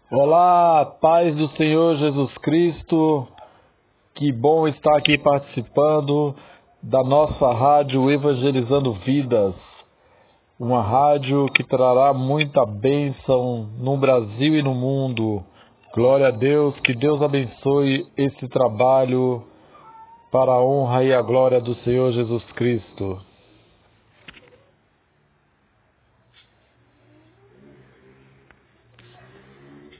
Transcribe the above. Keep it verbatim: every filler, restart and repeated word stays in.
Olá, paz do Senhor Jesus Cristo, que bom estar aqui participando da nossa rádio Evangelizando Vidas, uma rádio que trará muita bênção no Brasil e no mundo. Glória a Deus, que Deus abençoe esse trabalho para a honra e a glória do Senhor Jesus Cristo.